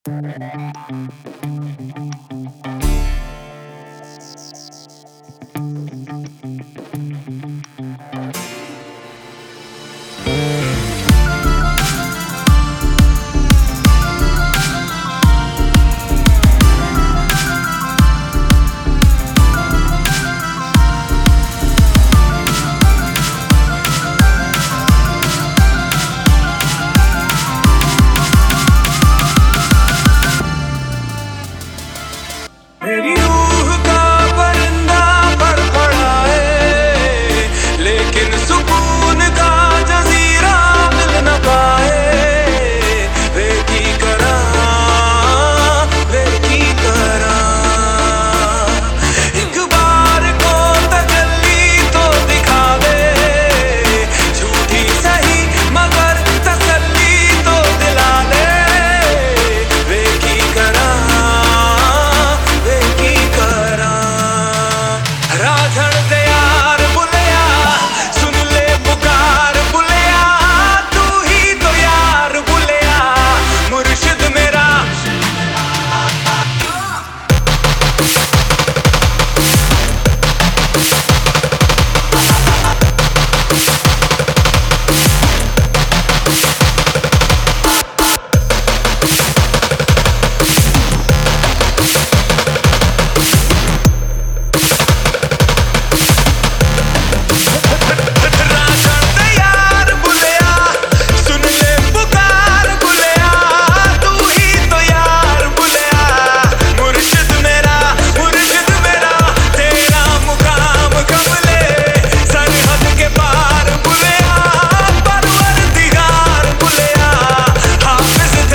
मेरी रूह का परिंदा फड़फड़ाए, लेकिन सुकून का जजीरा मिल न पाए। वे की करा, वे की करा, एक बार को तजल्ली तो दिखा दे, झूठी सही मगर तसल्ली तो दिला दे। वे की करा, राझण दे यार बुलिया, सुन ले पुकार बुलिया, तू ही तो यार बुलिया, मुर्शिद मेरा।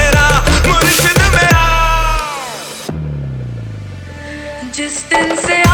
जिस दिन से